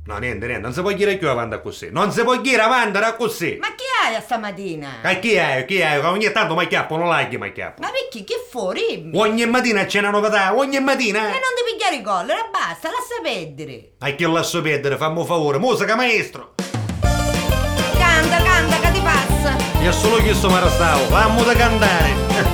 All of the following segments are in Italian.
No, niente, non si può dire più avanti a così. Non si può dire avanti a così. Ma che hai a stamattina? E chi è? Che ogni tanto mi chiappo, non la mi chiappo. Ma perché? Che fuori? Ogni mattina c'è una novità, ogni mattina. E non ti pigliare i collo, e basta, lascia perdere. E che lascio perdere, fammi un favore. Musica, maestro. Canta, che ti passa? Io solo chiesto mi restavo, fammi da cantare.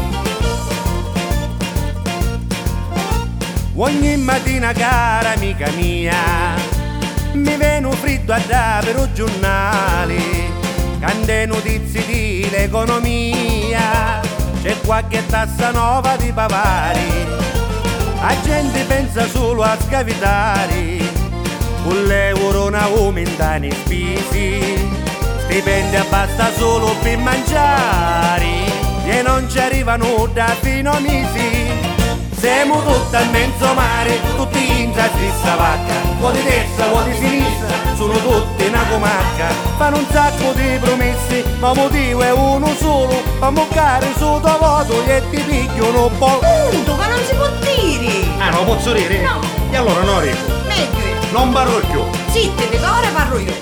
Ogni mattina, cara amica mia, mi viene fritto a dare per i giornali, cante notizie di l'economia, c'è qualche tassa nuova di Bavari, la gente pensa solo a scavitare, con l'euro non aumentano i spesi, stipendi basta solo per mangiare, e non ci arrivano da fino a mesi. Siamo tutti al mezzo mare, tutti in la stessa vacca, o di destra o di sinistra, sono tutti una comacca. Fanno un sacco di promessi, ma il motivo è uno solo, fa moccare sotto voto e ti picchiano un po'. Punto, ma non si può dire! Ah, non posso dire? No. E allora no, Rico. Meglio! Non parlo più. Zitti, ora parlo io!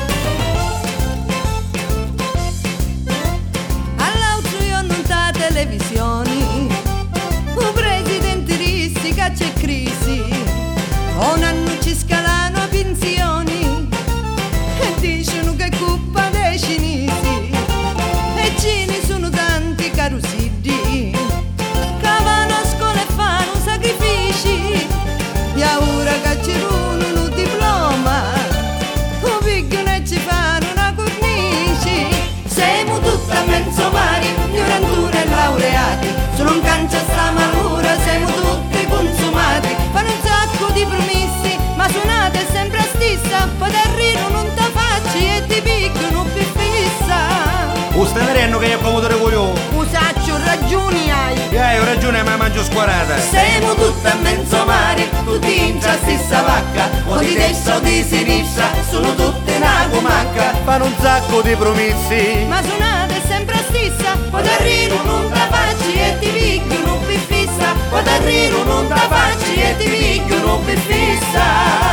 All'altro giorno da televisioni, un presidente rissi che c'è crisi, un anno ci scalano a pensioni e dicono che è colpa dei cinesi, e ce ne sono tanti carusidi che vanno a scuola e fanno sacrifici, e ora che ci ruono un diploma, o picchiano e ci fanno una cornice. Siamo tutti a mezzo mare, ignoranture e laureati, sono un cancia sta malura, siamo tutti consumati, fanno un sacco di promessi, ma suonate sempre a stessa, poi da ridere non te facci e ti picchiano più fissa. Stai vedendo che io come te ne voglio? Usaccio, ragioni hai! Hai ragione, ma mangio squarata. Siamo tutti a mezzo mare, tutti in la stessa vacca, o di destra o di sinistra, sono tutti una comacca. Fanno un sacco di promessi, Ma suonate sempre a stessa, poi da ridere non te facci e ti picchiano più fissa, poi da ridere non te facci e ti picchiano più fissa.